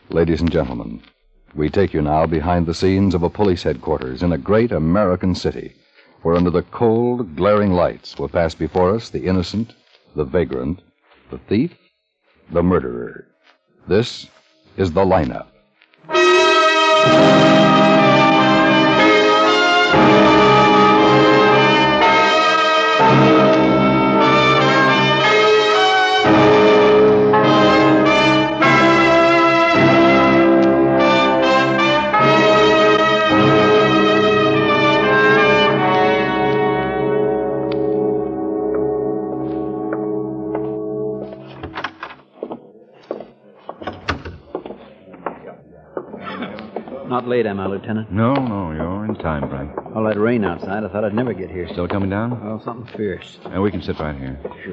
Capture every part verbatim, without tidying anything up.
Ladies and gentlemen, we take you now behind the scenes of a police headquarters in a great American city, where under the cold, glaring lights will pass before us the innocent, the vagrant, the thief, the murderer. This is The Lineup. Not late, am I, Lieutenant? No, no, you're in time, Frank. All that rain outside, I thought I'd never get here. Still coming down? Well, something fierce. And we can sit right here. Sure.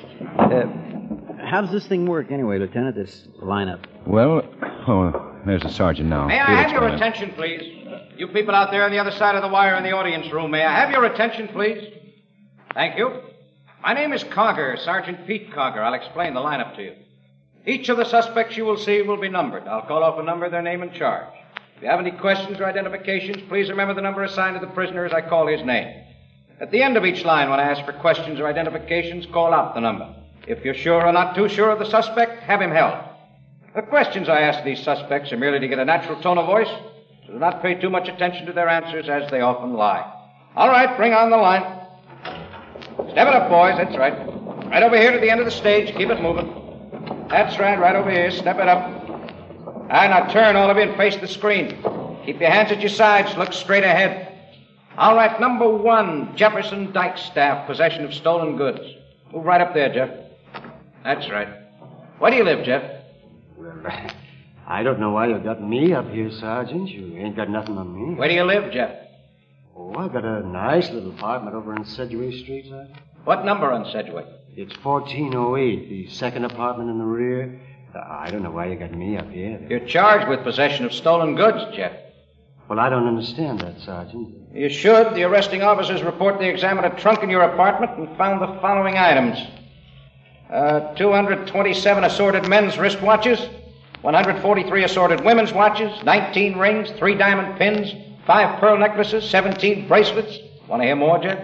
Uh, how does this thing work anyway, Lieutenant, this lineup? Well, oh, there's the sergeant now. May I He'll have your explain. attention, please? You people out there on the other side of the wire in the audience room, may I have your attention, please? Thank you. My name is Cogger, Sergeant Pete Cogger. I'll explain the lineup to you. Each of the suspects you will see will be numbered. I'll call off a number, their name and charge. If you have any questions or identifications, please remember the number assigned to the prisoner as I call his name. At the end of each line, when I ask for questions or identifications, call out the number. If you're sure or not too sure of the suspect, have him held. The questions I ask these suspects are merely to get a natural tone of voice, so do not pay too much attention to their answers, as they often lie. All right, bring on the line. Step it up, boys. That's right. Right over here to the end of the stage. Keep it moving. That's right, right over here. Step it up. All right, now turn, all of you, and face the screen. Keep your hands at your sides. Look straight ahead. All right, number one, Jefferson Dykestaff, possession of stolen goods. Move right up there, Jeff. That's right. Where do you live, Jeff? Well, I don't know why you got me up here, Sergeant. You ain't got nothing on me. Where do you live, Jeff? Oh, I got a nice little apartment over on Sedgwick Street, Sergeant. What number on Sedgwick? It's fourteen oh eight, the second apartment in the rear. Uh, I don't know why you got me up here. You're charged with possession of stolen goods, Jeff. Well, I don't understand that, Sergeant. You should. The arresting officers report they examined a trunk in your apartment and found the following items. Uh, two hundred twenty-seven assorted men's wristwatches, one hundred forty-three assorted women's watches, nineteen rings, three diamond pins, five pearl necklaces, seventeen bracelets. Want to hear more, Jeff?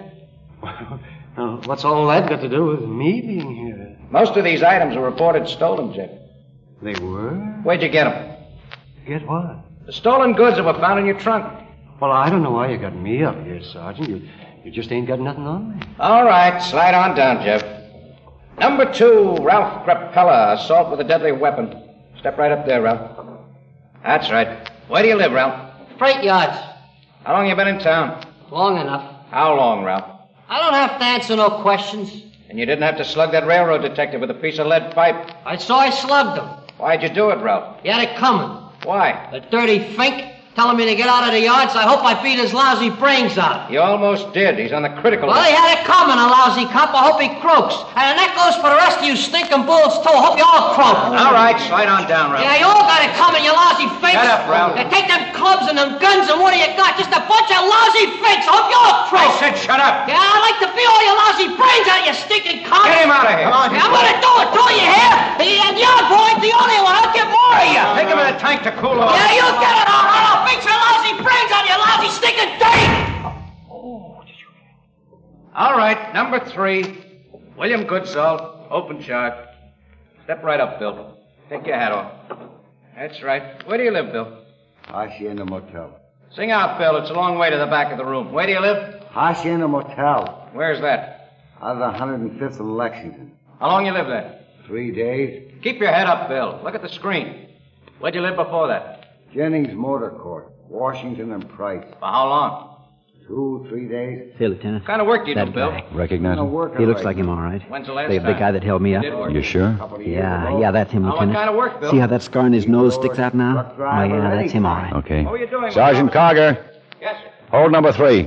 Uh, what's all that got to do with me being here? Most of these items were reported stolen, Jeff. They were? Where'd you get them? Get what? The stolen goods that were found in your trunk. Well, I don't know why you got me up here, Sergeant. You, you just ain't got nothing on me. All right, slide on down, Jeff. Number two, Ralph Crapella, assault with a deadly weapon. Step right up there, Ralph. That's right. Where do you live, Ralph? Freight yards. How long you been in town? Long enough. How long, Ralph? I don't have to answer no questions. And you didn't have to slug that railroad detective with a piece of lead pipe. I saw I slugged him. Why'd you do it, Ralph? He had it coming. Why? The dirty fink telling me to get out of the yards. I hope I beat his lousy brains out. You almost did. He's on the critical Well, list. he had it coming, a lousy cop. I hope he croaks. And that goes for the rest of you stinking bulls, too. I hope you all croak. All right, slide on down, Ralph. Yeah, you all got it coming, you lousy finks. Shut up, Ralph. Now, take them clubs and them guns and what do you got? Just a bunch of lousy finks. I hope you all croak. I said shut up. Yeah, I'd like to beat all your lousy brains out, you stinking cop. Get him out of here. Come on. Yeah, I'm gonna do it, do you hear? And your boy's the only one. I'll get more of you. Take him in the tank to cool off. Yeah, you get it all right. I'll beat your lousy brains out, you lousy stinking thing. All right, number three, William Goodsall, open charge. Step right up, Bill. Take your hat off. That's right. Where do you live, Bill? Hacienda Motel. Sing out, Bill. It's a long way to the back of the room. Where do you live? Hacienda Motel. Where's that? Out of the one hundred fifth of Lexington. How long you live there? Three days. Keep your head up, Bill. Look at the screen. Where'd you live before that? Jennings Motor Court. Washington and Price. For how long? Two, three days. Hey, Lieutenant. What kind of work do you That do, Bill? guy. Recognize No him? work. He looks like him, all right. When's the last The, the time? guy that held me up. Did work. You sure? Yeah, yeah, that's him, Now, what Lieutenant. kind of work, Bill? See how that scar in his nose sticks out now? Truck Oh, driver, yeah, that's him, all anytime. right. Okay. What were you doing? Sergeant Cogger, Yes, sir. hold number three.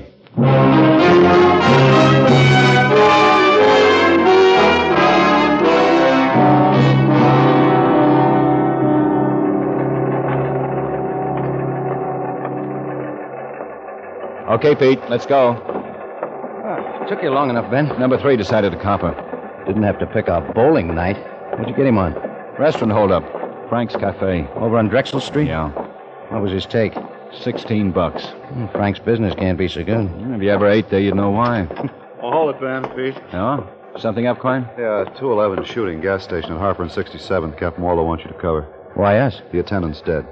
Okay, Pete, let's go. Oh, took you long enough, Ben. Number three decided to copper. Didn't have to pick a bowling night. Where'd you get him on? Restaurant holdup. Frank's Cafe. Over on Drexel Street? Yeah. What was his take? Sixteen bucks. Hmm, Frank's business can't be so good. If you ever ate there, you'd know why. I'll haul it, man, Pete. Oh? Something up, Klein? Yeah, two eleven shooting, gas station at Harper and sixty-seventh. Captain Waldo wants you to cover. Why us? The attendant's dead.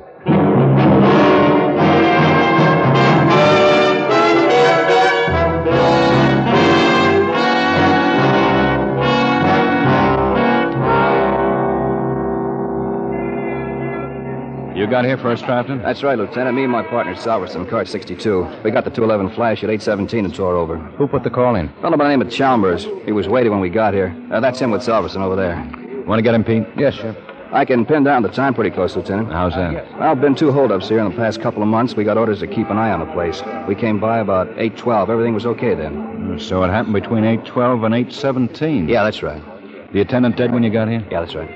You got here first, Crafton? That's right, Lieutenant. Me and my partner, Salverson, car sixty-two. We got the two eleven flash at eight seventeen and tore over. Who put the call in? A fellow by the name of Chalmers. He was waiting when we got here. Uh, that's him with Salverson over there. Want to get him, Pete? Yes, sir. I can pin down the time pretty close, Lieutenant. How's that? Well, been two holdups here in the past couple of months. We got orders to keep an eye on the place. We came by about eight twelve. Everything was okay then. So it happened between eight twelve and eight seventeen. Yeah, that's right. The attendant dead when you got here? Yeah, that's right.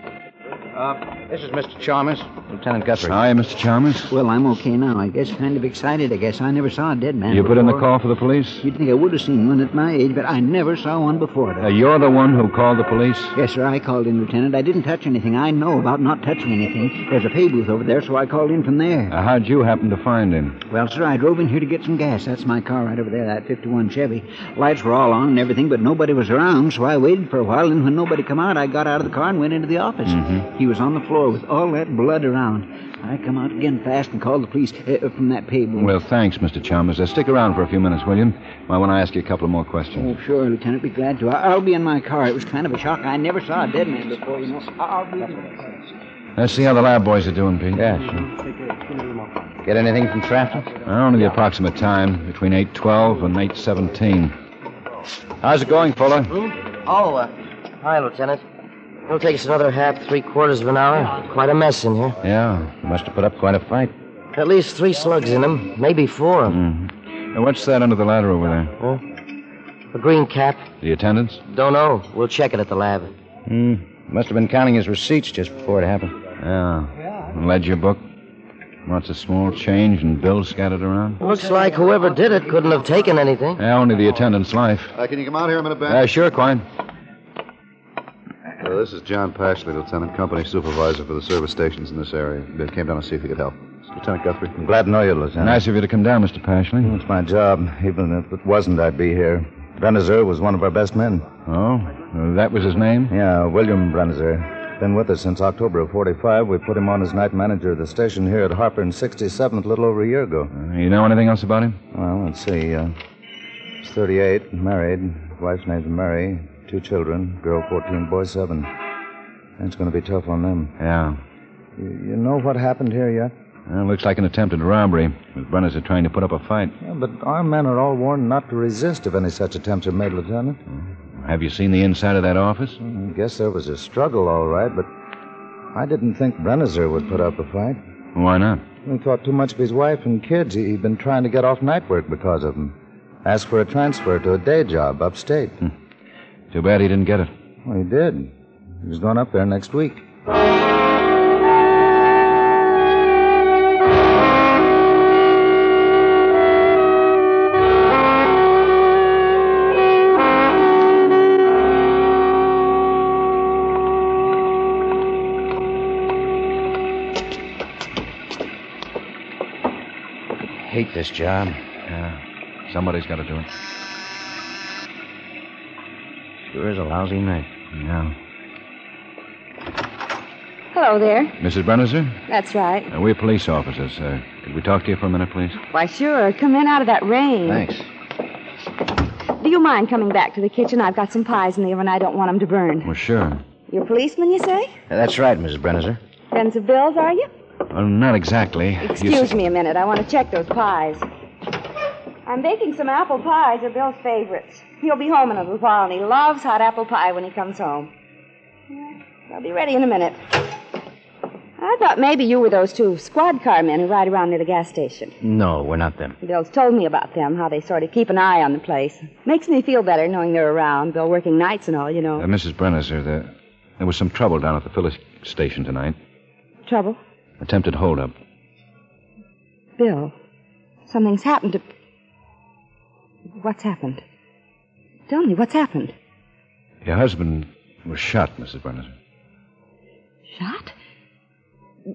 Uh, this is Mister Chalmers, Lieutenant Guthrie. Hi, Mister Chalmers. Well, I'm okay now. I guess kind of excited, I guess. I never saw a dead man You before. put in the call for the police? You'd think I would have seen one at my age, but I never saw one before that. Uh, you're the one who called the police? Yes, sir, I called in, Lieutenant. I didn't touch anything. I know about not touching anything. There's a pay booth over there, so I called in from there. Uh, how'd you happen to find him? Well, sir, I drove in here to get some gas. That's my car right over there, that fifty-one Chevy. Lights were all on and everything, but nobody was around, so I waited for a while, and when nobody come out, I got out of the car and went into the office. Mm-hmm. He was on the floor with all that blood around. I come out again fast and called the police uh, from that pay booth. Well, thanks, Mister Chalmers. Uh, stick around for a few minutes, will you? I want to ask you a couple of more questions. Oh, sure, Lieutenant. Be glad to. I- I'll be in my car. It was kind of a shock. I never saw a dead man before, you know. I- I'll be in Let's see how the lab boys are doing, Pete. Yeah, sure. Get anything from Trafton? Uh, only the approximate time, between eight twelve and eight seventeen. How's it going, Fuller? Oh, uh, hi, Lieutenant. It'll take us another half, three quarters of an hour. Quite a mess in here. Yeah, you must have put up quite a fight. At least three slugs in them, maybe four. Mm-hmm. Uh, what's that under the ladder over there? Huh? A green cap. The attendants? Don't know. We'll check it at the lab. Hmm. Must have been counting his receipts just before it happened. Yeah. Ledger book. Lots of small change and bills scattered around. Looks like whoever did it couldn't have taken anything. Yeah, only the attendant's life. Uh, can you come out here a minute, Ben? Uh, sure, Klein. Uh, this is John Pashley, Lieutenant, company supervisor for the service stations in this area. They came down to see if he could help. It's Lieutenant Guthrie. I'm glad to know you, Lieutenant. Nice of you to come down, Mister Pashley. It's my job. Even if it wasn't, I'd be here. Brennizer was one of our best men. Oh? Uh, that was his name? Yeah, William Brennizer. Been with us since October of forty-five. We put him on as night manager of the station here at Harper and sixty-seventh a little over a year ago. Uh, you know anything else about him? Well, let's see. Uh, he's thirty-eight, married. Wife's name's Mary. Two children, girl fourteen, boy seven. It's going to be tough on them. Yeah. You, you know what happened here yet? Well, looks like an attempted robbery, with Brennizer trying to put up a fight. Yeah, but our men are all warned not to resist if any such attempts are made, Lieutenant. Have you seen the inside of that office? I guess there was a struggle, all right, but I didn't think Brennizer would put up a fight. Why not? He thought too much of his wife and kids. He- He'd been trying to get off night work because of them. Asked for a transfer to a day job upstate. Hmm. Too bad he didn't get it. Well, he did. He was going up there next week. Hate this job. Yeah. Somebody's got to do it. Sure is a lousy night. Yeah. Hello there. Missus Brennizer? That's right. Uh, we're police officers. Uh, could we talk to you for a minute, please? Why, sure. Come in out of that rain. Thanks. Do you mind coming back to the kitchen? I've got some pies in the oven. I don't want them to burn. Well, sure. You're a policeman, you say? That's right, Missus Brennizer. Friends of Bill's, are you? Well, not exactly. You Excuse see- me a minute. I want to check those pies. I'm baking some apple pies. They're Bill's favorites. He'll be home in a little while, and he loves hot apple pie when he comes home. Yeah, I'll be ready in a minute. I thought maybe you were those two squad car men who ride around near the gas station. No, we're not them. Bill's told me about them, how they sort of keep an eye on the place. Makes me feel better knowing they're around. Bill working nights and all, you know. Uh, Missus Brennizer, there, there was some trouble down at the filling station tonight. Trouble? Attempted holdup. Bill, something's happened to... What's happened? Tell me, what's happened? Your husband was shot, Missus Brennizer. Shot?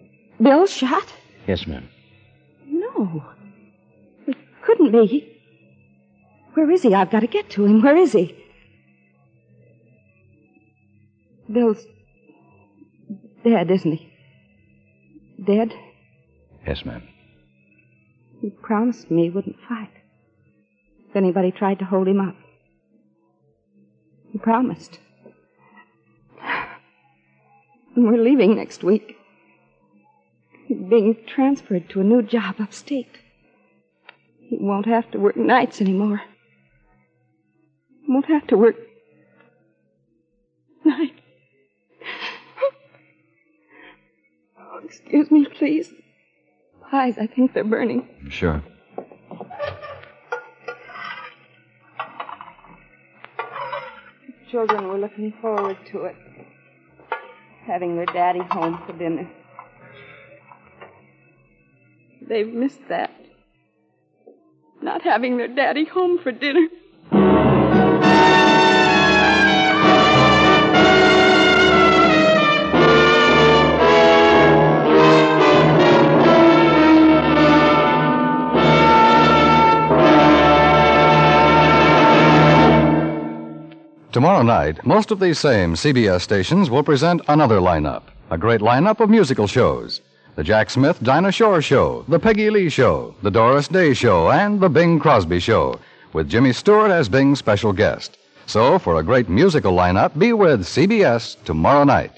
Bill shot? Yes, ma'am. No. It couldn't be. He... Where is he? I've got to get to him. Where is he? Bill's dead, isn't he? Dead? Yes, ma'am. He promised me he wouldn't fight if anybody tried to hold him up. He promised. And we're leaving next week. He's being transferred to a new job upstate. He won't have to work nights anymore. He won't have to work nights. Oh, excuse me, please. Pies, I think they're burning. Sure. Children were looking forward to it. Having their daddy home for dinner. They've missed that. Not having their daddy home for dinner. Tomorrow night, most of these same C B S stations will present another lineup. A great lineup of musical shows. The Jack Smith Dinah Shore Show, the Peggy Lee Show, the Doris Day Show, and the Bing Crosby Show, with Jimmy Stewart as Bing's special guest. So, for a great musical lineup, be with C B S tomorrow night.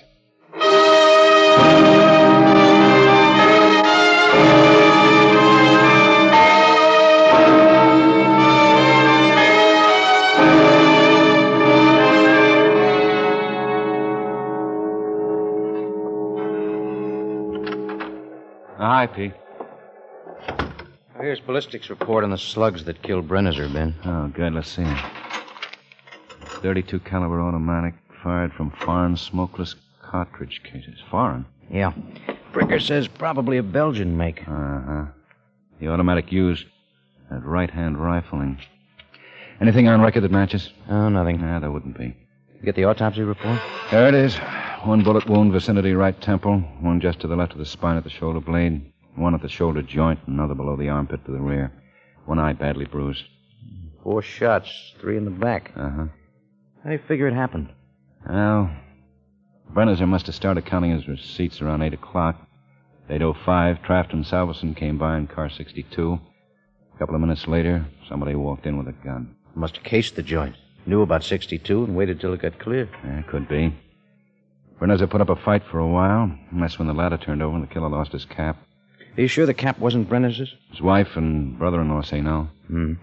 Hi, Pete. Here's ballistics report on the slugs that killed Brennizer, Ben. Oh, good. Let's see. thirty-two caliber automatic fired from foreign smokeless cartridge cases. Foreign? Yeah. Bricker says probably a Belgian make. Uh-huh. The automatic used at right-hand rifling. Anything on record that matches? Oh, nothing. Nah, there wouldn't be. You get the autopsy report? There it is. One bullet wound, vicinity right temple. One just to the left of the spine at the shoulder blade. One at the shoulder joint. Another below the armpit to the rear. One eye badly bruised. Four shots. Three in the back. Uh-huh. How do you figure it happened? Well, Brennizer must have started counting his receipts around eight o'clock. At eight oh five, Traft and Salverson came by in car sixty-two. A couple of minutes later, somebody walked in with a gun. Must have cased the joint. Knew about sixty-two and waited till it got clear. Yeah, could be. Brennizer put up a fight for a while, and that's when the ladder turned over and the killer lost his cap. Are you sure the cap wasn't Brennizer's? His wife and brother-in-law say no. Hmm.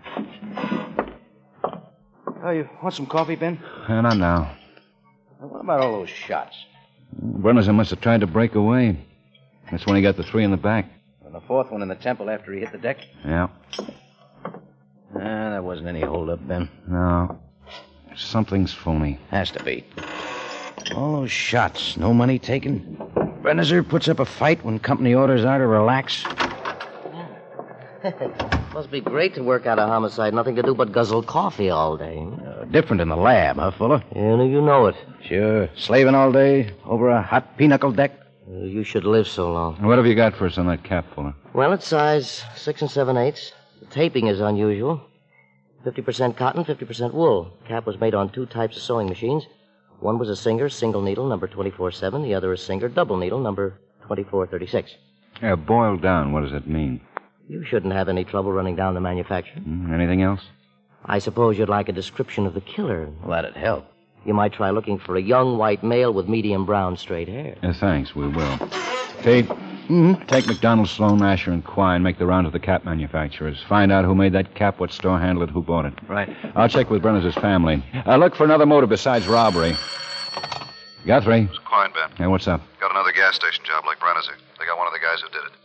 Oh, you want some coffee, Ben? Uh, not now. What about all those shots? Brennizer must have tried to break away. That's when he got the three in the back. And the fourth one in the temple after he hit the deck? Yeah. Ah, that wasn't any hold-up, Ben. No. Something's phony. Has to be. All those shots, no money taken. Brennizer puts up a fight when company orders are to relax. Must be great to work out a homicide. Nothing to do but guzzle coffee all day. Uh, different in the lab, huh, Fuller? Yeah, you know it. Sure. Slaving all day over a hot pinochle deck. Uh, you should live so long. What have you got for us on that cap, Fuller? Well, it's size six and seven eighths. The taping is unusual. Fifty percent cotton, fifty percent wool. Cap was made on two types of sewing machines. One was a Singer single needle, number twenty-four seven. The other a Singer double needle, number twenty-four thirty-six. Yeah, boiled down, what does it mean? You shouldn't have any trouble running down the manufacturer. Mm, anything else? I suppose you'd like a description of the killer. Well, that'd help. You might try looking for a young white male with medium brown straight hair. Uh, thanks, we will. Pete, mm-hmm. Take McDonald, Sloan, Asher, and Quine, make the round of the cap manufacturers. Find out who made that cap, what store handled it, who bought it. Right. I'll check with Brennizer's family. Uh, look for another motive besides robbery. Guthrie. It's Quine, Ben. Hey, what's up? Got another gas station job like Brennizer. They got one of the guys who did it.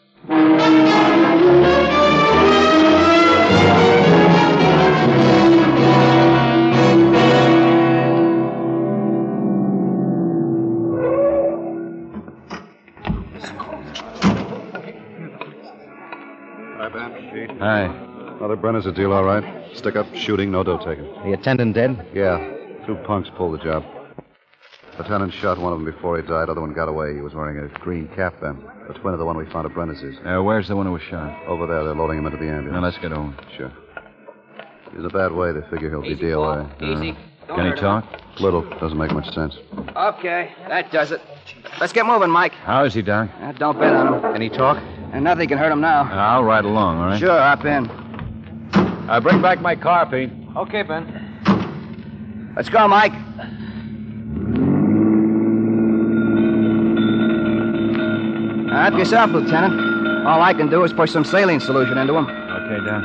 Hi, Ben. Hi. Another Brennizer deal, all right. Stick up, shooting, no dough taken. The attendant dead? Yeah. Two punks pulled the job. Lieutenant shot one of them before he died. Other one got away. He was wearing a green cap then. The twin of the one we found at Brenner's. Uh, where's the one who was shot? Over there. They're loading him into the ambulance. Now, let's get over. Sure. He's in a bad way. They figure he'll Easy, be D L A. Paul. Easy. Uh, Don't can he hurt talk? him. Little. Doesn't make much sense. Okay, that does it. Let's get moving, Mike. How is he, Doc? Uh, don't bet on him. Can he talk? And nothing can hurt him now. Uh, I'll ride along, all right? Sure, hop in. Uh, bring back my car, Pete. Okay, Ben. Let's go, Mike. Now, help yourself, Lieutenant. All I can do is push some saline solution into him. Okay, Doc.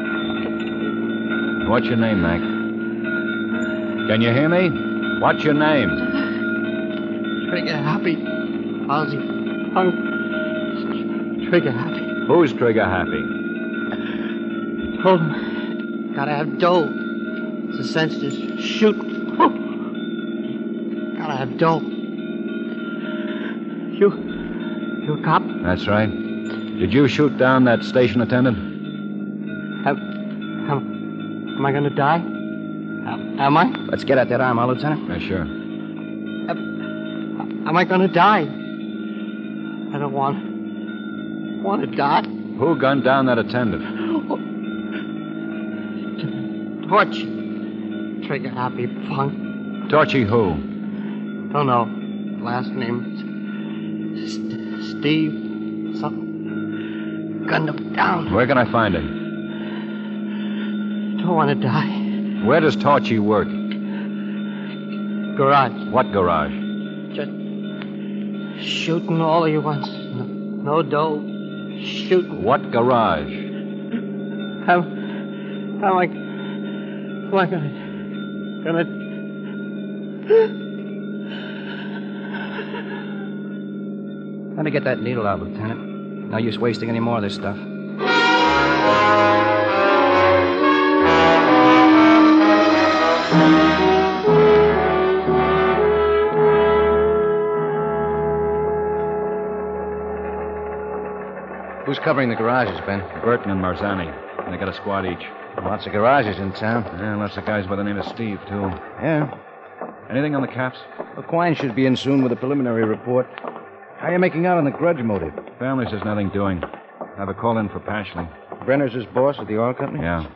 What's your name, Mac? Can you hear me? What's your name? Trigger Happy. Ozzy. Punk. Trigger Happy. Who's Trigger Happy? Told him. Gotta have dough. It's a sense to shoot. Gotta have dough. You. You a cop? That's right. Did you shoot down that station attendant? Am, am, am I gonna die? Am, am I? Let's get at that arm, huh, Lieutenant? Yeah, sure. Am, am I gonna die? I don't want. Want to die? Who gunned down that attendant? Torch. Trigger Happy Punk. Torchy who? Don't know. Last name. S- Steve. Something. Gunned him down. Where can I find him? Don't want to die. Where does Torchy work? Garage. What garage? Just shooting all he wants. No, no dough. Shooting. What garage? How, how am I... How am I gonna... Gonna... Let me get that needle out, Lieutenant. No use wasting any more of this stuff. Who's covering the garages, Ben? Burton and Marzani. They got a squad each. Lots of garages in town. Yeah, lots of guys by the name of Steve, too. Yeah. Anything on the caps? Well, Quine should be in soon with a preliminary report. How are you making out on the grudge motive? Family says nothing doing. I have a call in for Pashley. Brenner's his boss at the oil company? Yeah.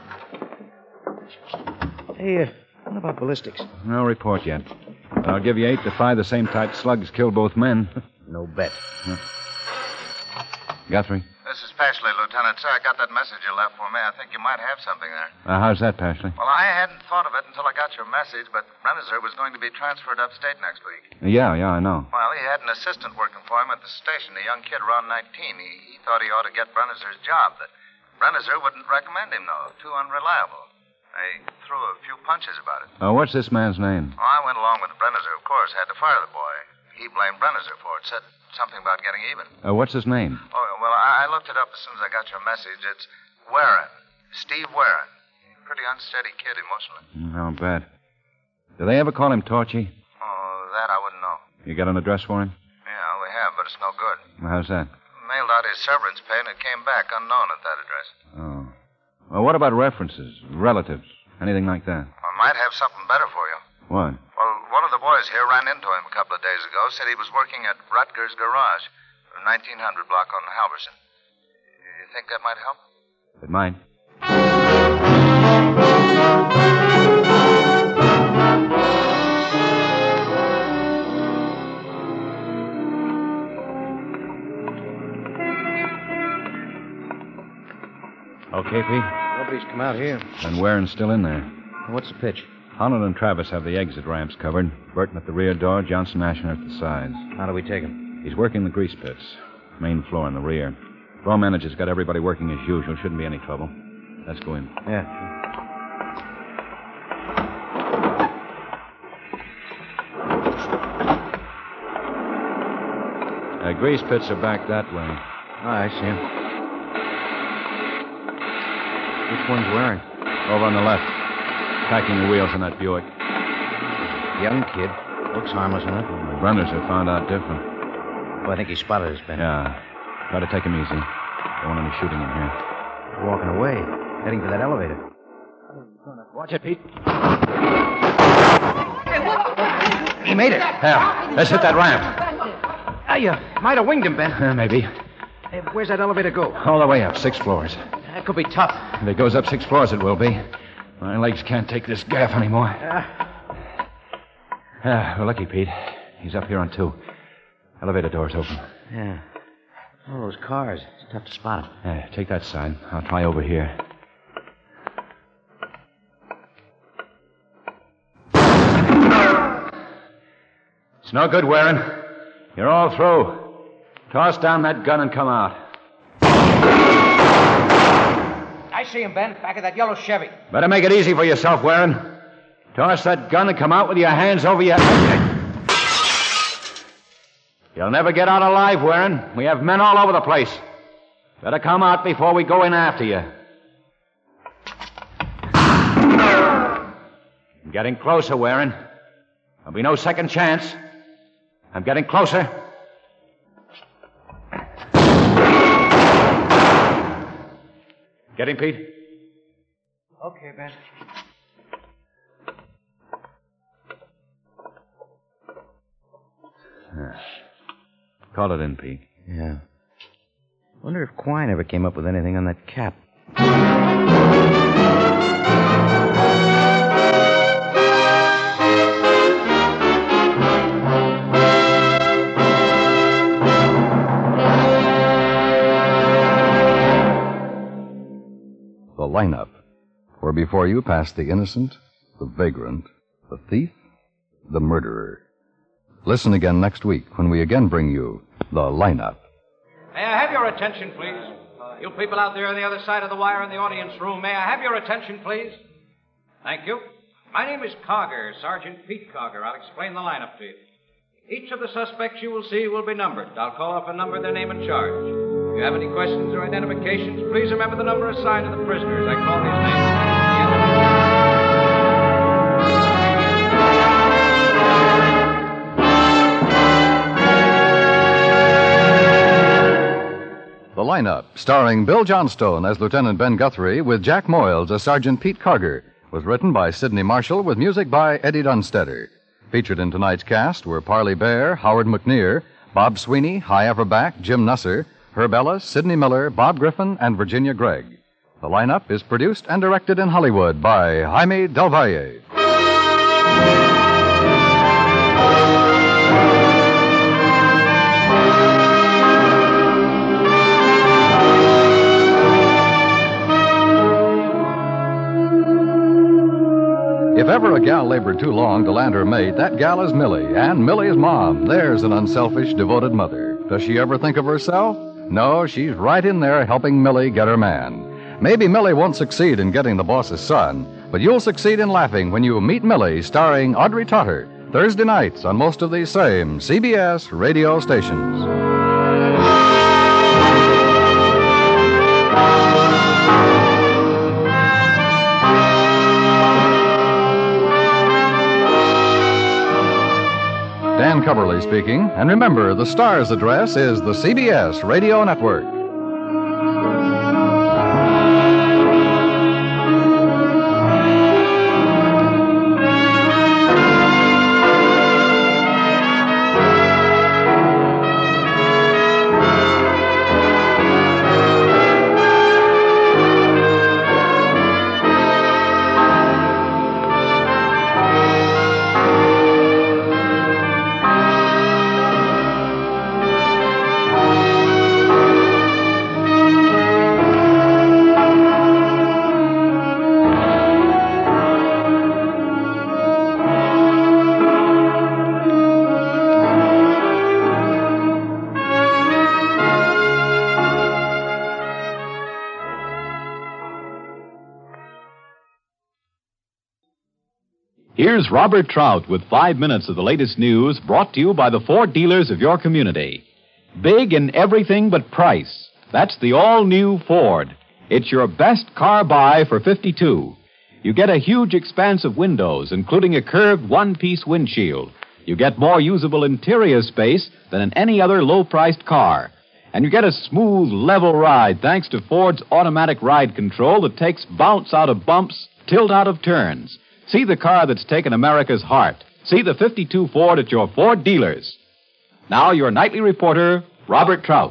Hey, uh, what about ballistics? No report yet. But I'll give you eight to five the same type slugs killed both men. No bet. Huh? Guthrie? This is Pashley, Lieutenant. Sir, I got that message you left for me. I think you might have something there. Uh, how's that, Pashley? Well, I hadn't thought of it until I got your message, but Brennizer was going to be transferred upstate next week. Yeah, yeah, I know. Well, he had an assistant working for him at the station, a young kid around nineteen. He, he thought he ought to get Brennizer's job, but Brennizer wouldn't recommend him, though. Too unreliable. They threw a few punches about it. Uh, what's this man's name? Well, I went along with Brennizer, of course. Had to fire the boy. He blamed Brennizer for it. Said something about getting even. Uh, what's his name? Oh, well, I, I looked it up as soon as I got your message. It's Warren. Steve Warren. Pretty unsteady kid emotionally. How bad. Do they ever call him Torchy? Oh, that I wouldn't know. You got an address for him? Yeah, we have, but it's no good. How's that? Mailed out his severance pay, and it came back unknown at that address. Oh. Well, what about references, relatives, anything like that? I might have something better for you. What? Well, one of the boys here ran into him a couple of days ago, said he was working at Rutgers Garage, nineteen hundred block on Halverson. You think that might help? It might. Okay, Pete? Nobody's come out here. And Warren's still in there. What's the pitch? Holland and Travis have the exit ramps covered. Burton at the rear door, Johnson Asher at the sides. How do we take him? He's working the grease pits. Main floor in the rear. Floor manager's got everybody working as usual. Shouldn't be any trouble. Let's go in. Yeah. Uh, grease pits are back that way. Oh, I see him. Which one's wearing? Over on the left. Packing the wheels in that Buick. Young kid. Looks harmless enough. The runners have found out different. Oh, I think he spotted us, Ben. Yeah. Try to take him easy. Don't want any shooting in here. Walking away. Heading for that elevator. Watch it, Pete. Hey, what? He made it. Yeah, let's hit that ramp. Uh, you might have winged him, Ben. Uh, maybe. Hey, where's that elevator go? All the way up, six floors. That could be tough. If it goes up six floors, it will be. My legs can't take this gaff anymore. Uh, Ah, we're lucky, Pete. He's up here on two. Elevator door's open. yeah. All those cars. It's tough to spot them. Yeah, take that side. I'll try over here. It's no good, Warren. You're all through. Toss down that gun and come out. I see him, Ben. Back of that yellow Chevy. Better make it easy for yourself, Warren. Toss that gun and come out with your hands over your... You'll never get out alive, Warren. We have men all over the place. Better come out before we go in after you. I'm getting closer, Warren. There'll be no second chance. I'm getting closer. Get him, Pete? Okay, Ben. Yeah. Call it in, Pete. Yeah. Wonder if Quine ever came up with anything on that cap. The lineup, where before you pass the innocent, the vagrant, the thief, the murderer. Listen again next week when we again bring you the lineup. May I have your attention, please? You people out there on the other side of the wire in the audience room, may I have your attention, please? Thank you. My name is Cogger, Sergeant Pete Cogger. I'll explain the lineup to you. Each of the suspects you will see will be numbered. I'll call off a number, their name, and charge. If you have any questions or identifications, please remember the number assigned to the prisoners. I call these names. The lineup, starring Bill Johnstone as Lieutenant Ben Guthrie with Jack Moyles as Sergeant Pete Carger, was written by Sidney Marshall with music by Eddie Dunstetter. Featured in tonight's cast were Parley Bear, Howard McNear, Bob Sweeney, High Everback, Jim Nusser, Herb Ellis, Sidney Miller, Bob Griffin, and Virginia Gregg. The lineup is produced and directed in Hollywood by Jaime Del Valle. If ever a gal labored too long to land her mate, that gal is Millie, and Millie's mom. There's an unselfish, devoted mother. Does she ever think of herself? No, she's right in there helping Millie get her man. Maybe Millie won't succeed in getting the boss's son, but you'll succeed in laughing when you meet Millie, starring Audrey Totter, Thursday nights on most of these same C B S radio stations. Dan Coverly speaking, and remember, the star's address is the C B S Radio Network. Here's Robert Trout with five minutes of the latest news brought to you by the Ford dealers of your community. Big in everything but price. That's the all-new Ford. It's your best car buy for fifty-two. You get a huge expanse of windows, including a curved one-piece windshield. You get more usable interior space than in any other low-priced car. And you get a smooth, level ride thanks to Ford's automatic ride control that takes bounce out of bumps, tilt out of turns. See the car that's taken America's heart. See the fifty-two Ford at your Ford dealers. Now, your nightly reporter, Robert Trout.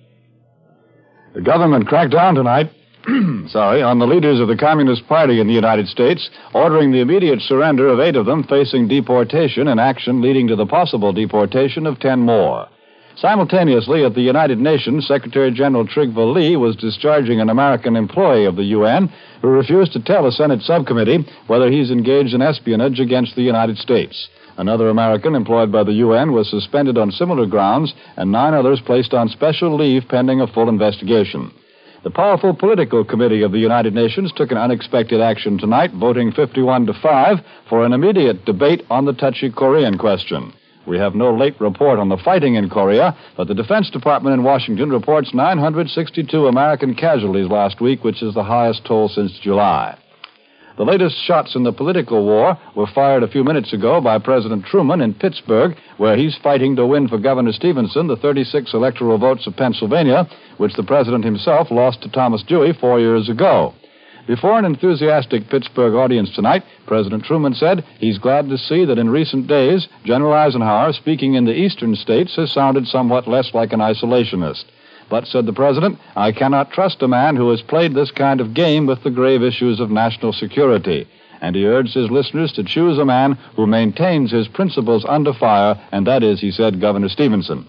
The government cracked down tonight, sorry, on the leaders of the Communist Party in the United States, ordering the immediate surrender of eight of them facing deportation, an action leading to the possible deportation of ten more. Simultaneously, at the United Nations, Secretary General Trygve Lie was discharging an American employee of the U N who refused to tell a Senate subcommittee whether he's engaged in espionage against the United States. Another American employed by the U N was suspended on similar grounds, and nine others placed on special leave pending a full investigation. The powerful political committee of the United Nations took an unexpected action tonight, voting fifty-one to five for an immediate debate on the touchy Korean question. We have no late report on the fighting in Korea, but the Defense Department in Washington reports nine hundred sixty-two American casualties last week, which is the highest toll since July. The latest shots in the political war were fired a few minutes ago by President Truman in Pittsburgh, where he's fighting to win for Governor Stevenson the thirty-six electoral votes of Pennsylvania, which the president himself lost to Thomas Dewey four years ago. Before an enthusiastic Pittsburgh audience tonight, President Truman said he's glad to see that in recent days, General Eisenhower, speaking in the eastern states, has sounded somewhat less like an isolationist. But, said the president, I cannot trust a man who has played this kind of game with the grave issues of national security. And he urged his listeners to choose a man who maintains his principles under fire, and that is, he said, Governor Stevenson.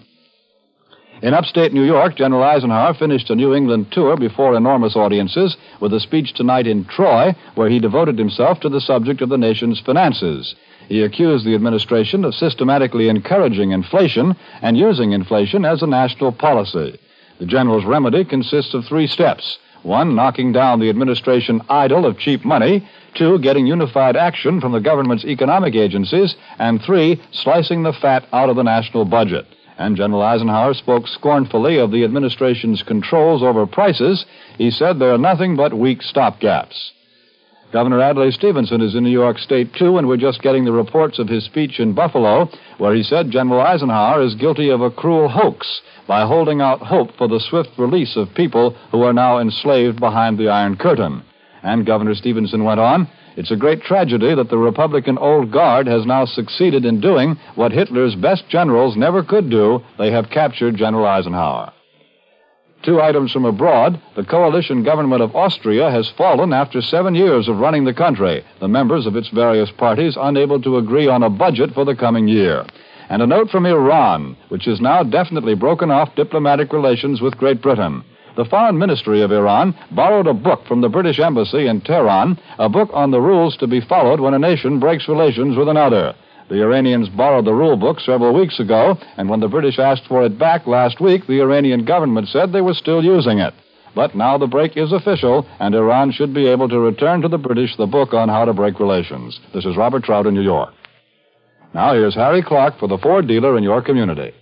In upstate New York, General Eisenhower finished a New England tour before enormous audiences with a speech tonight in Troy, where he devoted himself to the subject of the nation's finances. He accused the administration of systematically encouraging inflation and using inflation as a national policy. The general's remedy consists of three steps. One, knocking down the administration idol of cheap money. Two, getting unified action from the government's economic agencies. And three, slicing the fat out of the national budget. And General Eisenhower spoke scornfully of the administration's controls over prices. He said they're nothing but weak stopgaps. Governor Adlai Stevenson is in New York State, too, and we're just getting the reports of his speech in Buffalo, where he said General Eisenhower is guilty of a cruel hoax by holding out hope for the swift release of people who are now enslaved behind the Iron Curtain. And Governor Stevenson went on, it's a great tragedy that the Republican Old Guard has now succeeded in doing what Hitler's best generals never could do. They have captured General Eisenhower. Two items from abroad. The coalition government of Austria has fallen after seven years of running the country, the members of its various parties unable to agree on a budget for the coming year. And a note from Iran, which has now definitely broken off diplomatic relations with Great Britain. The Foreign Ministry of Iran borrowed a book from the British Embassy in Tehran, a book on the rules to be followed when a nation breaks relations with another. The Iranians borrowed the rule book several weeks ago, and when the British asked for it back last week, the Iranian government said they were still using it. But now the break is official, and Iran should be able to return to the British the book on how to break relations. This is Robert Trout in New York. Now here's Harry Clark for the Ford dealer in your community.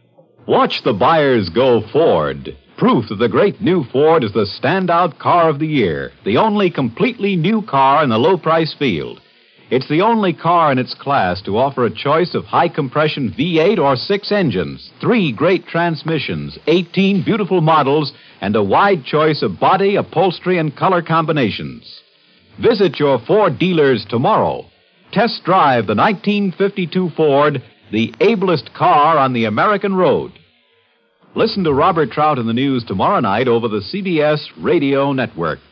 Watch the buyers go Ford. Proof that the great new Ford is the standout car of the year, the only completely new car in the low-price field. It's the only car in its class to offer a choice of high-compression V eight or six engines, three great transmissions, eighteen beautiful models, and a wide choice of body, upholstery, and color combinations. Visit your Ford dealers tomorrow. Test drive the nineteen fifty-two Ford, the ablest car on the American road. Listen to Robert Trout in the news tomorrow night over the C B S Radio Network.